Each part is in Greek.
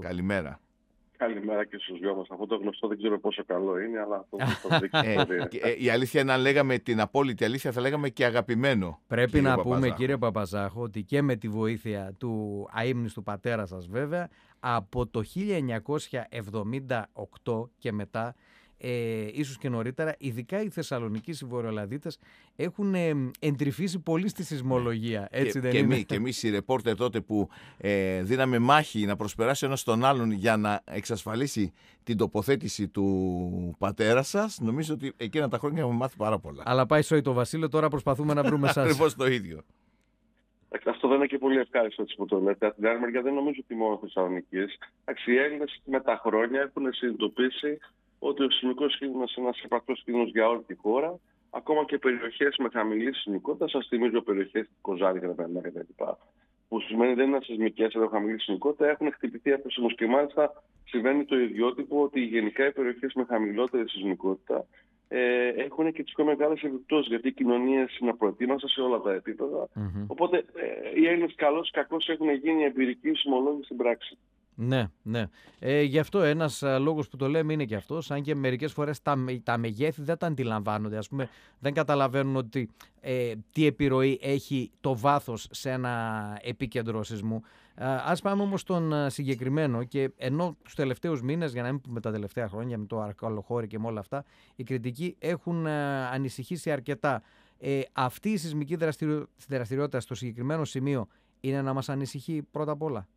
Καλημέρα. Καλημέρα και στους δυο μας. Αυτό το γνωστό δεν ξέρω πόσο καλό είναι, αλλά αυτό το δείξει. Η αλήθεια είναι, αν λέγαμε την απόλυτη αλήθεια, θα λέγαμε και αγαπημένο. Πρέπει να πούμε, κύριε Παπαζάχο, ότι και με τη βοήθεια του αείμνηστου πατέρα σας βέβαια, από το 1978 και μετά, ίσως και νωρίτερα, ειδικά οι Θεσσαλονικοί, οι Βορειοελλαδίτες, έχουν εντρυφήσει πολύ στη σεισμολογία. Έτσι δεν είναι? Και εμείς οι ρεπόρτερ τότε που δίναμε μάχη να προσπεράσει ένας τον άλλον για να εξασφαλίσει την τοποθέτηση του πατέρα σας, νομίζω ότι εκείνα τα χρόνια έχουμε μάθει πάρα πολλά. Αλλά πάει σόι το Βασίλειο, τώρα προσπαθούμε να βρούμε σας. Ακριβώς το ίδιο. Αυτό δεν είναι και πολύ ευχάριστο έτσι που το λέτε. Από την άλλη μεριά δεν νομίζω ότι μόνο Θεσσαλονίκης. Οι Έλληνες με τα χρόνια έχουν συνειδητοποιήσει ότι ο σεισμικός κίνδυνος είναι ένας επαρκτός κίνδυνος για όλη τη χώρα, ακόμα και περιοχές με χαμηλή σεισμικότητα. Σας θυμίζω περιοχές Κοζάνη και τα κτλ. Που σημαίνει δεν είναι σεισμικές αλλά χαμηλή σεισμικότητα, έχουν χτυπηθεί από σεισμούς. Και μάλιστα συμβαίνει το ιδιότυπο ότι γενικά οι περιοχές με χαμηλότερη σεισμικότητα έχουν και τις πιο μεγάλες επιπτώσεις, γιατί οι κοινωνίες είναι προετοίμαστες σε όλα τα επίπεδα. Οπότε οι Έλληνες καλώς ή κακώς έχουν γίνει εμπειρικοί σεισμολόγοι στην πράξη. Ναι, ναι. Γι' αυτό ένας λόγος που το λέμε είναι και αυτός, αν και μερικές φορές τα μεγέθη δεν τα αντιλαμβάνονται. Ας πούμε, δεν καταλαβαίνουν ότι τι επιρροή έχει το βάθος σε ένα επίκεντρο σεισμού. Ας πάμε όμως στον συγκεκριμένο, και ενώ τους τελευταίους μήνες, για να μην πούμε τα τελευταία χρόνια με το Αρκαλοχώρι και με όλα αυτά, οι κριτικοί έχουν ανησυχήσει αρκετά. Αυτή η σεισμική δραστηριότητα στο συγκεκριμένο σημείο είναι να μας ανησυχεί πρώτα απ' όλα?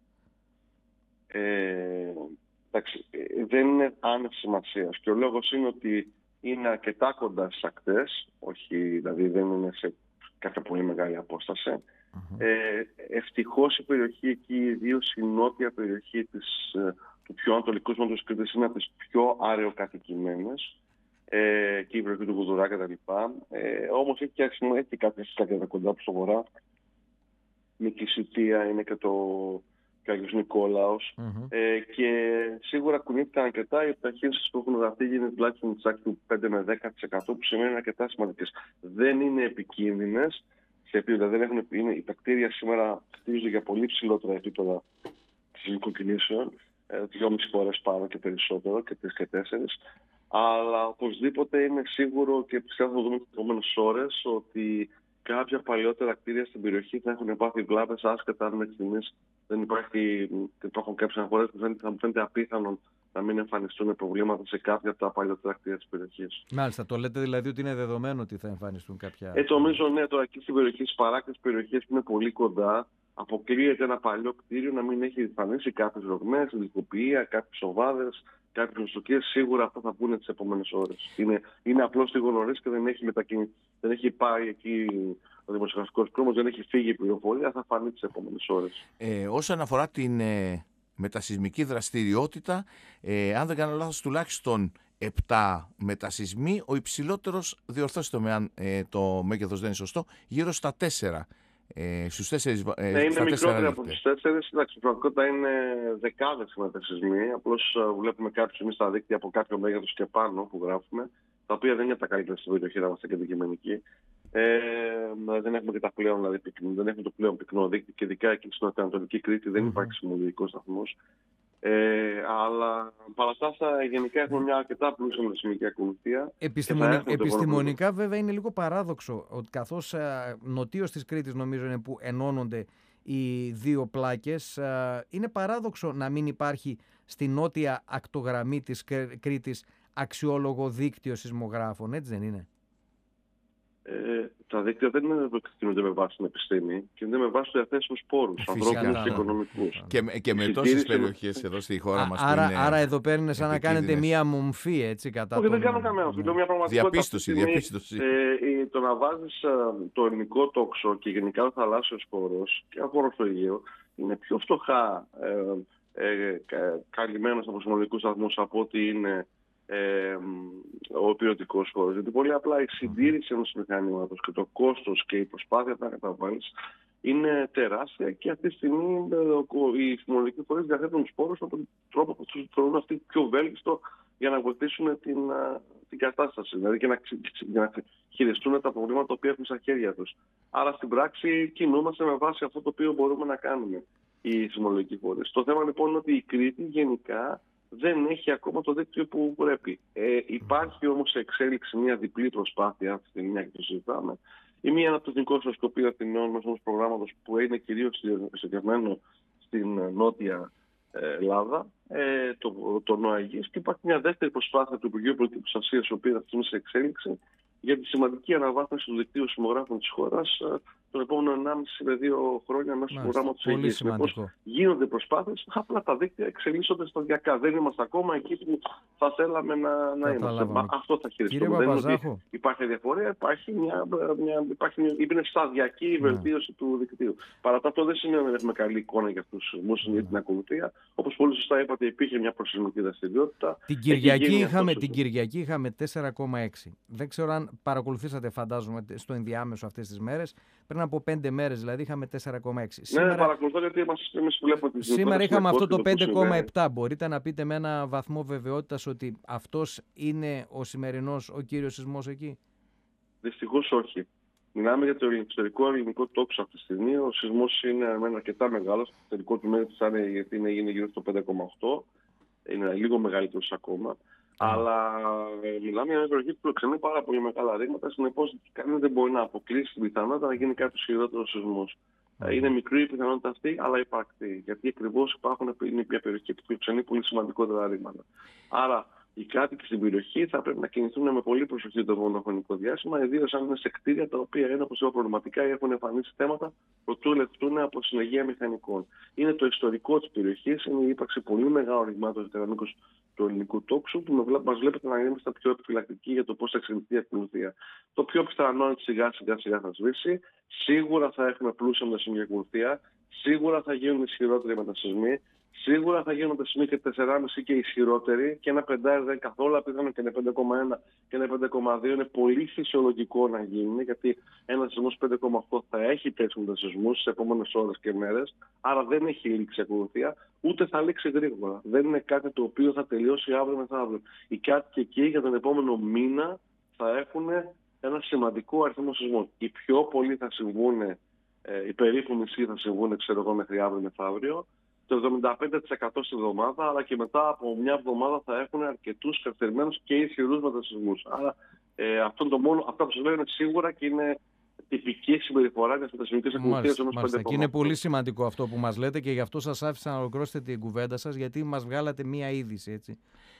Εντάξει, δεν είναι άνευ σημασίας. Και ο λόγος είναι ότι είναι αρκετά κοντά στις ακτές, όχι, δηλαδή δεν είναι σε κάποια πολύ μεγάλη απόσταση. Ευτυχώς η περιοχή εκεί, ιδίως η νότια περιοχή του πιο ανατολικού τμήματος της Κρήτης, είναι από τις πιο αραιοκατοικημένες, και η περιοχή του Γουδουρά κτλ. Όμως έχει κάποια συστάκια κοντά από στο βορρά. Με Κησιτία είναι και ο Άγιος Νικόλαος, και σίγουρα κουνήθηκαν αρκετά. Οι επιταχύνσεις που έχουν γραφτεί γίνεται τουλάχιστον του 5 με 10%, που σημαίνει αρκετά σημαντικές. Δεν είναι επικίνδυνες, οι κτίρια σήμερα χτίζονται για πολύ ψηλότερα επίπεδα σεισμικών κινήσεων, 2,5 φορές πάνω και περισσότερο, και 3 και 4. Αλλά οπωσδήποτε είναι σίγουρο, και πιστεύω θα δούμε τις επόμενες ώρες, ότι κάποια παλιότερα κτίρια στην περιοχή θα έχουν πάθει βλάβες, άσχετα αν μέχρι στιγμής δεν υπάρχει, και το έχουν κάποιες αναφορές που θα μου φαίνεται απίθανο να μην εμφανιστούν προβλήματα σε κάποια από τα παλιότερα κτίρια της περιοχής. Μάλιστα, το λέτε δηλαδή ότι είναι δεδομένο ότι θα εμφανιστούν κάποια? Νομίζω, ναι, τώρα εκεί στην περιοχή, στις παράκτητες περιοχές που είναι πολύ κοντά, αποκλείεται ένα παλιό κτίριο να μην έχει εμφανίσει κάποιες ρογμές, ειδικοποιία, κάποιες οβάδες, κάποιες νοστοκίες. Σίγουρα αυτά θα πούνε τις επόμενες ώρες. Είναι απλώς λίγο νωρίς και δεν έχει πάει εκεί ο δημοσιογραφικός κρόμος, δεν έχει φύγει η πληροφορία, θα φανεί τις επόμενες ώρες. Όσον αφορά την μετασεισμική δραστηριότητα, αν δεν κάνω λάθος, τουλάχιστον 7 μετασεισμοί, ο υψηλότερος, διορθώστε με αν το μέγεθος δεν είναι σωστό, γύρω στα 4. Στους 4 είναι μικρότερα από τους 4. Εντάξει, η πραγματικότητα είναι δεκάδες μετασεισμοί. Απλώς βλέπουμε κάποιους εμείς στα δίκτυα από κάποιο μέγεθος και πάνω που γράφουμε, τα οποία δεν είναι τα καλύτερα στην περιοχή, να είμαστε και αντικειμενικοί. Δεν έχουμε και τα πλέον, δηλαδή, δεν έχουμε το πλέον πυκνό δίκτυο, και ειδικά εκεί στην Ανατολική Κρήτη δεν υπάρχει σεισμολογικός σταθμός. Αλλά παρά τα αυτά, γενικά έχουμε μια αρκετά πλούσια μετασεισμική ακολουθία. Επιστημονικά, βέβαια, είναι λίγο παράδοξο ότι καθώς νοτίως της Κρήτης, νομίζω είναι που ενώνονται οι δύο πλάκες, είναι παράδοξο να μην υπάρχει στη νότια ακτογραμμή της Κρήτης αξιόλογο δίκτυο σεισμογράφων, έτσι δεν είναι? Τα δίκτυα δεν είναι με βάση την επιστήμη, και είναι με βάση τους διαθέσιμους πόρους, ανθρώπινους και οικονομικούς. Και με τόσες περιοχές εδώ στη χώρα μας. Άρα εδώ παίρνει σαν να κάνετε μία μομφή, έτσι, κατά Όχι, δεν κάνω καμία μομφή. Μια πραγματικότητα. Διαπίστωση. Το να βάζεις το ελληνικό τόξο και γενικά ο θαλάσσιος χώρος και ο χώρος στο Αιγαίο είναι πιο φτωχά καλυμμένος από σεισμολογικούς σταθμούς από ότι είναι ο ποιοτικός χώρος. Γιατί πολύ απλά η συντήρηση ενός μηχανήματος και το κόστος και η προσπάθεια να καταβάλεις είναι τεράστια, και αυτή τη στιγμή οι σεισμολογικοί φορείς διαθέτουν τους πόρους με τον τρόπο που τους θεωρούν αυτοί πιο βέλτιστο για να βοηθήσουν την κατάσταση, δηλαδή και να χειριστούν τα προβλήματα που έχουν στα χέρια τους. Άρα στην πράξη κινούμαστε με βάση αυτό το οποίο μπορούμε να κάνουμε. οι σεισμολογικοί φορείς. Το θέμα λοιπόν είναι ότι η Κρήτη γενικά δεν έχει ακόμα το δίκτυο που πρέπει. Υπάρχει όμως σε εξέλιξη μια διπλή προσπάθεια, αυτή τη μια και το συζητάμε. Η μία είναι από το Εθνικό Ισοσκοπείο Αθηνών μέσω ενός προγράμματος που είναι κυρίως εστιασμένο στην Νότια Ελλάδα, το ΝΟΑΓΙΣ, και υπάρχει μια δεύτερη προσπάθεια του Υπουργείου Πολιτικής Προστασίας, η οποία αυτή σε εξέλιξη, για τη σημαντική αναβάθμιση του δικτύου σεισμογράφων της χώρας τον επόμενο 1,5 με 2 χρόνια μέσω του προγράμματος Αιγαίας. Συνεπώς γίνονται προσπάθειες, απλά τα δίκτυα εξελίσσονται σταδιακά. Δεν είμαστε ακόμα εκεί που θα θέλαμε να είμαστε. Αυτό θα χειριστούμε. Δεν είναι ότι υπάρχει διαφορά, είναι σταδιακή η βελτίωση του δικτύου. Παρά αυτό δεν σημαίνει ότι έχουμε καλή εικόνα για αυτούς τους σεισμούς ή την ακολουθία. Όπως πολύ σωστά είπατε, υπήρχε μια προσεισμική δραστηριότητα. Την Κυριακή είχαμε 4,6. Δεν ξέρω αν παρακολουθήσατε, φαντάζομαι, στο ενδιάμεσο αυτές τις μέρες. Πριν από 5 μέρες δηλαδή είχαμε 4,6. Ναι, παρακολουθώ, γιατί εμείς βλέπουμε τις σήμερα είχαμε αυτό το 5,7. Μπορείτε να πείτε με ένα βαθμό βεβαιότητας ότι αυτός είναι ο σημερινός, ο κύριος σεισμός εκεί? Δυστυχώς όχι. Μιλάμε για το εξωτερικό ελληνικό τόξο αυτή τη στιγμή. Ο σεισμός είναι αρκετά μεγάλος. Το τελικό του μέγεθος γιατί είναι γύρω στο 5,8. Είναι λίγο μεγαλύτερος ακόμα. Αλλά μιλάμε για μια περιοχή που εξαιρεί πάρα πολύ μεγάλα ρήγματα. Συνεπώς, κανείς δεν μπορεί να αποκλείσει την πιθανότητα να γίνει κάποιος χειρότερος σεισμός. Είναι μικρή η πιθανότητα αυτή, αλλά υπαρκτή. Γιατί ακριβώς είναι μια περιοχή που εξαιρεί πολύ σημαντικότερα ρήγματα. Άρα, οι κάτοικοι στην περιοχή θα πρέπει να κινηθούν με πολύ προσοχή το επόμενο χρονικό διάστημα, ιδίως αν είναι σε κτίρια τα οποία είναι, όπως είπα, προβληματικά ή έχουν εμφανίσει θέματα προτού λεχθούν από συνεργεία μηχανικών. Είναι το ιστορικό της περιοχής, είναι η ύπαρξη πολύ μεγάλων ρηγμάτων τεραμίκους του ελληνικού τόξου, που μας βλέπετε να είμαστε πιο επιφυλακτικοί για το πώς θα εξελιχθεί η ακολουθία. Το πιο πιθανό είναι σιγά-σιγά θα σβήσει. Σίγουρα θα έχουμε πλούσια μετασυσμική ακολουθία. Σίγουρα θα γίνουν ισχυρότεροι μετασυσμοί. Σίγουρα θα γίνουν μετασυσμοί και 4,5 και ισχυρότεροι, και ένα 5 δεν είναι καθόλου απίθανο, και ένα 5,1 και ένα 5,2 είναι πολύ φυσιολογικό να γίνει, γιατί ένα σεισμός 5,8 θα έχει τέτοιους μετασυσμούς στις επόμενες ώρες και μέρες, άρα δεν έχει λήξει ακολουθία, ούτε θα λήξει γρήγορα. Δεν είναι κάτι το οποίο θα τελειώσει αύριο μεθαύριο. Οι κάτοικοι εκεί για τον επόμενο μήνα θα έχουν ένα σημαντικό αριθμό σεισμών. Οι πιο πολλοί θα συμβούν, οι περίπου μισοί θα συμβούν, μέχρι αύριο μεθαύριο. Το 75% στην εβδομάδα, αλλά και μετά από μια εβδομάδα θα έχουν αρκετούς καθυστερημένους και ισχυρούς μετασυσμούς. Άρα αυτά που σας λέω είναι σίγουρα και είναι τυπική συμπεριφορά για τις μετασυσμικές ακολουθίες. Και είναι πολύ σημαντικό αυτό που μας λέτε, και γι' αυτό σας άφησα να ολοκληρώσετε την κουβέντα σας, γιατί μας βγάλατε μία είδηση, έτσι.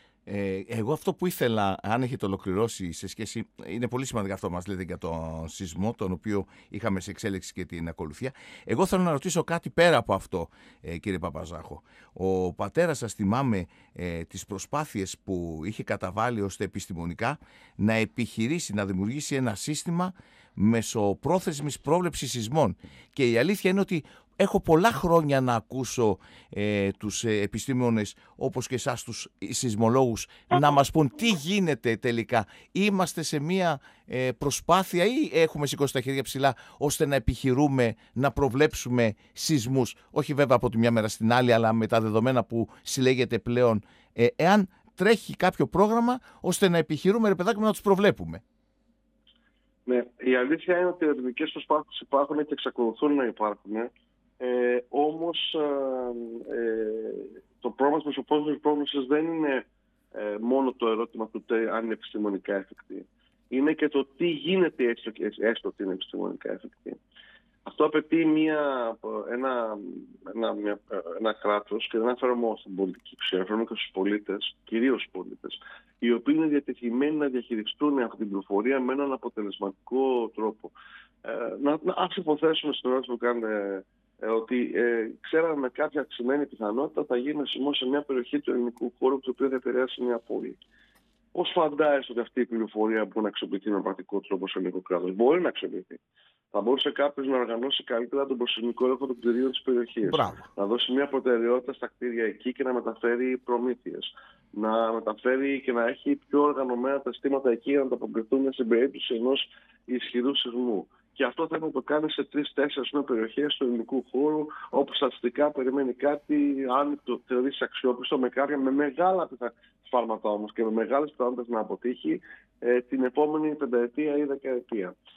Εγώ αυτό που ήθελα, αν έχετε ολοκληρώσει σε σχέση, είναι πολύ σημαντικό αυτό που μας λέτε για τον σεισμό, τον οποίο είχαμε σε εξέλιξη και την ακολουθία. Εγώ θέλω να ρωτήσω κάτι πέρα από αυτό, κύριε Παπαζάχο. Ο πατέρας σας, θυμάμαι τις προσπάθειες που είχε καταβάλει ώστε επιστημονικά να επιχειρήσει να δημιουργήσει ένα σύστημα μεσοπρόθεσμης πρόβλεψης σεισμών. Και η αλήθεια είναι ότι έχω πολλά χρόνια να ακούσω τους επιστήμονες, όπως και εσάς τους σεισμολόγους, να μας πούν τι γίνεται τελικά. Είμαστε σε μια προσπάθεια ή έχουμε σηκώσει τα χέρια ψηλά ώστε να επιχειρούμε να προβλέψουμε σεισμούς? Όχι βέβαια από τη μια μέρα στην άλλη, αλλά με τα δεδομένα που συλλέγεται πλέον, εάν τρέχει κάποιο πρόγραμμα ώστε να επιχειρούμε, ρε παιδάκι, να τους προβλέπουμε. Ναι, η αλήθεια είναι ότι οι ερευνητικές προσπάθειες υπάρχουν και εξακολουθούν να υπάρχουν. Όμως το πρόβλημα της μεσοπρόθεσμης πρόβλεψης δεν είναι μόνο το ερώτημα του αν είναι επιστημονικά εφικτή. Είναι και το τι γίνεται έστω ότι είναι επιστημονικά εφικτή. Αυτό απαιτεί ένα κράτος, και δεν αναφέρομαι στην πολιτική ψηφία, αναφέρομαι και στους πολίτες, κυρίως στους πολίτες, οι οποίοι είναι διατεθειμένοι να διαχειριστούν αυτή την πληροφορία με έναν αποτελεσματικό τρόπο. Ας υποθέσουμε στην ερώτηση που κάνετε ότι ξέραμε με κάποια αυξημένη πιθανότητα θα γίνει σεισμός σε μια περιοχή του ελληνικού χώρου, το οποίο θα επηρεάσει μια πόλη. Πώς φαντάζεσαι ότι αυτή η πληροφορία μπορεί να αξιοποιηθεί με πρακτικό τρόπο σε ελληνικό κράτος? Μπορεί να αξιοποιηθεί. Θα μπορούσε κάποιος να οργανώσει καλύτερα τον προσεισμικό έλεγχο των κτηρίων της περιοχής. Να δώσει μια προτεραιότητα στα κτίρια εκεί και να μεταφέρει προμήθειες. Να μεταφέρει και να έχει πιο οργανωμένα τα συστήματα εκεί για να ανταποκριθούν στην περίπτωση ενός ισχυρού σεισμού. Και αυτό θα το κάνει σε 3-4 περιοχές του ελληνικού χώρου, όπου στατιστικά περιμένει κάτι, αν το θεωρήσει αξιόπιστο, με μεγάλα σφάλματα όμως και με μεγάλες πιθανότητες να αποτύχει την επόμενη πενταετία ή δεκαετία.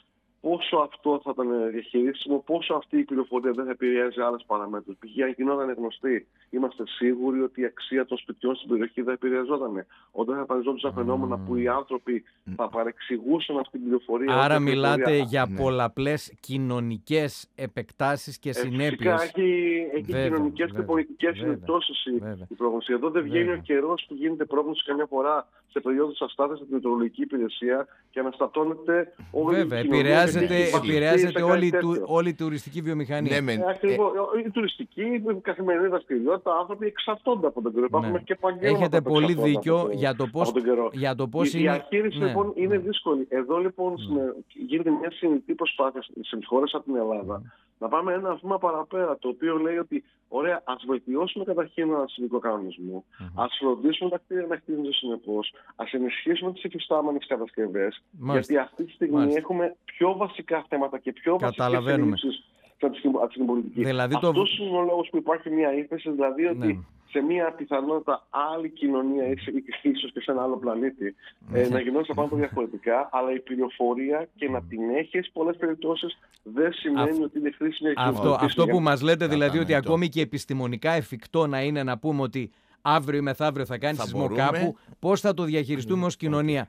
πόσο αυτό θα ήταν διαχειρίσιμο, πόσο αυτή η πληροφορία δεν θα επηρεάζει άλλες παραμέτρους. Π.χ. αν γινόταν γνωστή, είμαστε σίγουροι ότι η αξία των σπιτιών στην περιοχή δεν επηρεαζόταν. Όταν θα εμφανιζόντουσαν φαινόμενα που οι άνθρωποι θα παρεξηγούσαν αυτή την πληροφορία. Άρα μιλάτε για πολλαπλές κοινωνικές επεκτάσεις και συνέπειες. Φυσικά έχει κοινωνικές και πολιτικές συνεπτώσεις η πρόγνωση. Εδώ δεν βγαίνει ο καιρός που γίνεται πρόγνωση καμιά φορά σε περίοδους αστάθειας στην μετεωρολογική υπηρεσία και αναστατώνεται όλη η κοινωνία. Επηρεάζεται όλη η τουριστική βιομηχανία. Ακριβώς. Η τουριστική, η καθημερινή δραστηριότητα, άνθρωποι εξαρτώνται από τον καιρό. Υπάρχουν και επαγγέλματα. Έχετε πολύ δίκιο για το πώς η διαχείριση λοιπόν είναι δύσκολη. Εδώ λοιπόν γίνεται μια συνειδητή προσπάθεια σε χώρες από την Ελλάδα να πάμε ένα βήμα παραπέρα, το οποίο λέει ότι ωραία, ας βελτιώσουμε καταρχήν έναν αστυνομικό κανονισμό, ας φροντίσουμε τα κτίρια να χτίζονται συνεπώς, ας ενισχύσουμε τις υφιστάμενες κατασκευές, γιατί αυτή τη στιγμή έχουμε πιο βασικά θέματα και πιο βασικές ελλείψεις από την πολιτική. Δηλαδή αυτός είναι ο λόγος που υπάρχει μια ύφεση, δηλαδή ότι σε μια πιθανότητα άλλη κοινωνία, ίσως και σε ένα άλλο πλανήτη, να γινόταν τα πράγματα διαφορετικά, αλλά η πληροφορία και να την έχει σε πολλές περιπτώσεις δεν σημαίνει ότι είναι χρήσιμη. Αυτό που μας λέτε δηλαδή ότι ακόμη και επιστημονικά εφικτό να είναι να πούμε ότι αύριο ή μεθαύριο θα κάνει σεισμό κάπου, πώς θα το διαχειριστούμε ως κοινωνία.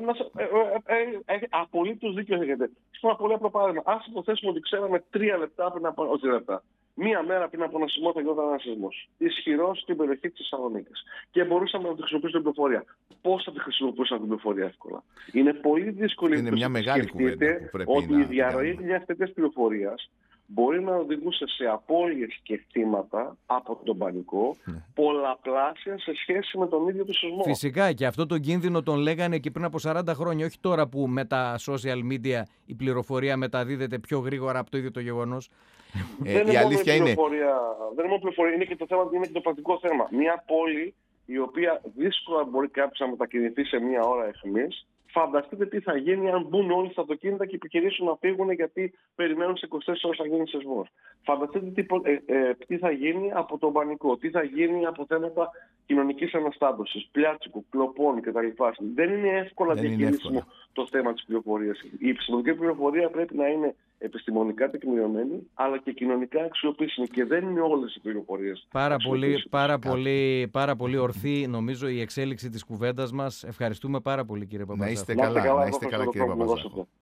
Απολύτως δίκιο έχετε. Ένα πολύ απλό παράδειγμα. Ας υποθέσουμε ότι ξέραμε 3 λεπτά πριν από. Όχι 3 λεπτά. Μία μέρα πριν από ένα σεισμό θα γινόταν ένα σεισμός. Ισχυρός στην περιοχή της Θεσσαλονίκης. Και μπορούσαμε να τη χρησιμοποιήσουμε την πληροφορία. Πώς θα τη χρησιμοποιούσαμε την πληροφορία εύκολα? Είναι πολύ δύσκολο. Είναι μια μεγάλη κουβέντα που πρέπει ότι η διαρροή μιας τέτοιας πληροφορίας μπορεί να οδηγούσε σε απώλειες και θύματα από τον πανικό πολλαπλάσια σε σχέση με τον ίδιο του σεισμό. Φυσικά, και αυτό τον κίνδυνο τον λέγανε και πριν από 40 χρόνια, όχι τώρα που με τα social media η πληροφορία μεταδίδεται πιο γρήγορα από το ίδιο το γεγονός. Η αλήθεια είναι. Δεν είναι μόνο πληροφορία, είναι και το θέμα, είναι και το πρακτικό θέμα. Μια πόλη η οποία δύσκολα μπορεί κάποιος να μετακινηθεί σε μια ώρα εχμής. Φανταστείτε τι θα γίνει αν μπουν όλοι στα αυτοκίνητα και επιχειρήσουν να φύγουν γιατί περιμένουν σε 24 ώρες να γίνει σεισμός. Φανταστείτε τι θα γίνει από τον πανικό, τι θα γίνει από θέματα κοινωνικής αναστάτωσης, πλιάτσικου, κλοπών κτλ. Δεν είναι εύκολα διαχειρίσιμο το θέμα της πληροφορίας. Η επιστημονική πληροφορία πρέπει να είναι επιστημονικά τεκμηριωμένη, αλλά και κοινωνικά αξιοποιήσιμη. Και δεν είναι όλες οι πληροφορίες. Πάρα πολύ ορθή, νομίζω, η εξέλιξη της κουβέντας μας. Ευχαριστούμε πάρα πολύ, κύριε Παπαζάχο. Να είστε καλά, κύριε Παπαζάχο.